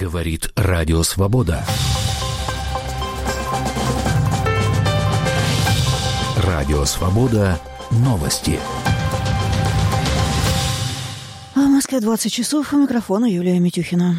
Говорит Радио Свобода. Радио Свобода. Новости. А в Москве 20 часов. У микрофона Юлия Митюхина.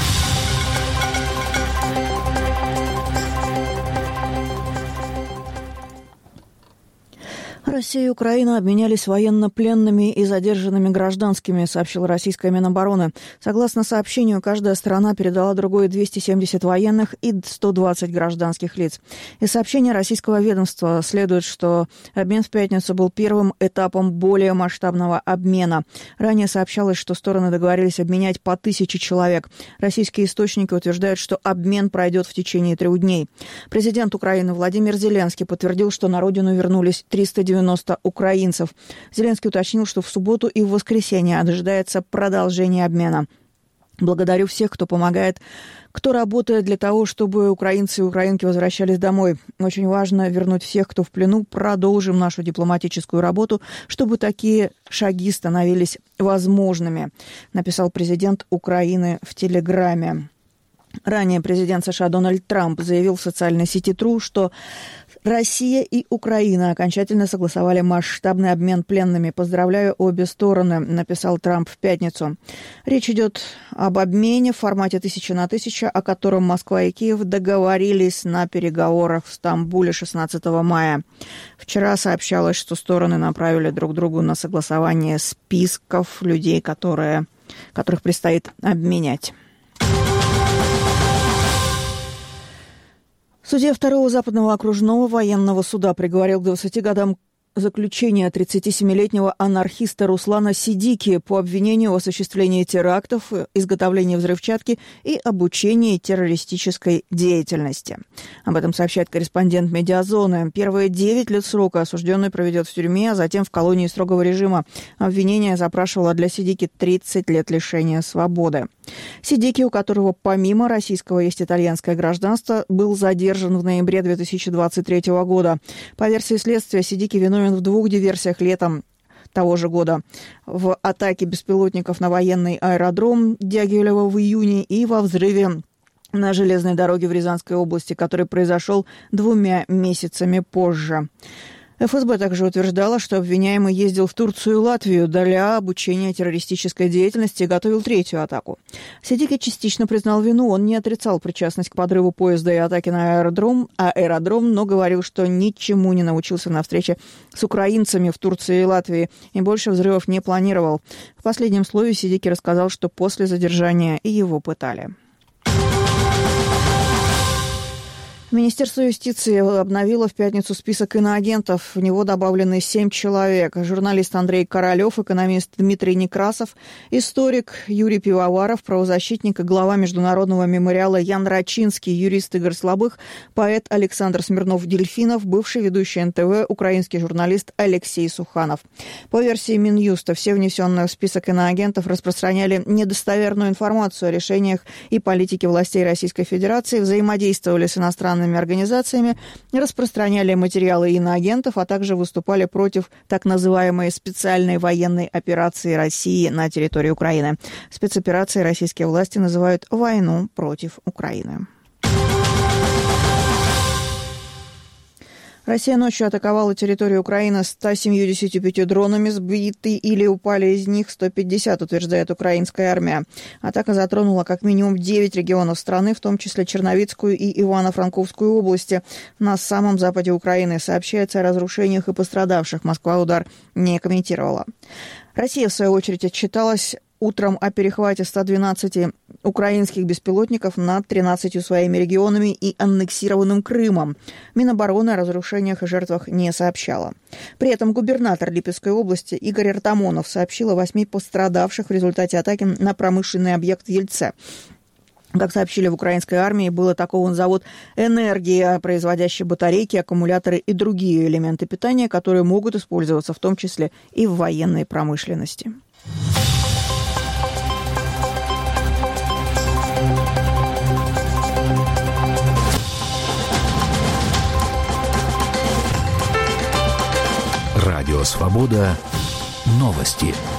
Россия и Украина обменялись военнопленными и задержанными гражданскими, сообщила российская Минобороны. Согласно сообщению, каждая страна передала другой 270 военных и 120 гражданских лиц. Из сообщения российского ведомства следует, что обмен в пятницу был первым этапом более масштабного обмена. Ранее сообщалось, что стороны договорились обменять по 1000 человек. Российские источники утверждают, что обмен пройдет в течение 3 дней. Президент Украины Владимир Зеленский подтвердил, что на родину вернулись 390 украинцев. Зеленский уточнил, что в субботу и в воскресенье ожидается продолжение обмена. Благодарю всех, кто помогает, кто работает для того, чтобы украинцы и украинки возвращались домой. Очень важно вернуть всех, кто в плену. Продолжим нашу дипломатическую работу, чтобы такие шаги становились возможными, написал президент Украины в Телеграме. Ранее президент США Дональд Трамп заявил в социальной сети True, что Россия и Украина окончательно согласовали масштабный обмен пленными. Поздравляю обе стороны, написал Трамп в пятницу. Речь идет об обмене в формате 1000 на 1000, о котором Москва и Киев договорились на переговорах в Стамбуле 16 мая. Вчера сообщалось, что стороны направили друг другу на согласование списков людей, которых предстоит обменять. Судья 2-го Западного окружного военного суда приговорил к 20 годам заключения 37-летнего анархиста Руслана Сидики по обвинению в осуществлении терактов, изготовлении взрывчатки и обучении террористической деятельности. Об этом сообщает корреспондент «Медиазоны». Первые 9 лет срока осужденный проведет в тюрьме, а затем в колонии строгого режима. Обвинение запрашивало для Сидики 30 лет лишения свободы. Сидики, у которого помимо российского есть итальянское гражданство, был задержан в ноябре 2023 года. По версии следствия, Сидики виновен в 2 диверсиях летом того же года. В атаке беспилотников на военный аэродром Дягилево в июне и во взрыве на железной дороге в Рязанской области, который произошел 2 месяцами позже. ФСБ также утверждала, что обвиняемый ездил в Турцию и Латвию для обучения террористической деятельности и готовил 3-ю атаку. Сидики частично признал вину, он не отрицал причастность к подрыву поезда и атаке на аэродром, но говорил, что ничему не научился на встрече с украинцами в Турции и Латвии и больше взрывов не планировал. В последнем слове Сидики рассказал, что после задержания его пытали. Министерство юстиции обновило в пятницу список иноагентов. В него добавлены 7 человек. Журналист Андрей Королёв, экономист Дмитрий Некрасов, историк Юрий Пивоваров, правозащитник и глава Международного мемориала Ян Рачинский, юрист Игорь Слабых, поэт Александр Смирнов-Дельфинов, бывший ведущий НТВ, украинский журналист Алексей Суханов. По версии Минюста, все внесенные в список иноагентов распространяли недостоверную информацию о решениях и политике властей Российской Федерации, взаимодействовали с иностранными организациями, распространяли материалы иноагентов, а также выступали против так называемой специальной военной операции России на территории Украины. Спецоперацией российские власти называют войну против Украины. Россия ночью атаковала территорию Украины 175 дронами, сбиты или упали из них 150, утверждает украинская армия. Атака затронула как минимум 9 регионов страны, в том числе Черновицкую и Ивано-Франковскую области на самом западе Украины. Сообщается о разрушениях и пострадавших. Москва удар не комментировала. Россия, в свою очередь, отчиталась утром о перехвате 112 украинских беспилотников над 13 своими регионами и аннексированным Крымом. Минобороны о разрушениях и жертвах не сообщала. При этом губернатор Липецкой области Игорь Артамонов сообщил о 8 пострадавших в результате атаки на промышленный объект в Ельце. Как сообщили в украинской армии, был атакован завод «Энергия», производящий батарейки, аккумуляторы и другие элементы питания, которые могут использоваться в том числе и в военной промышленности. Радио «Свобода». Новости.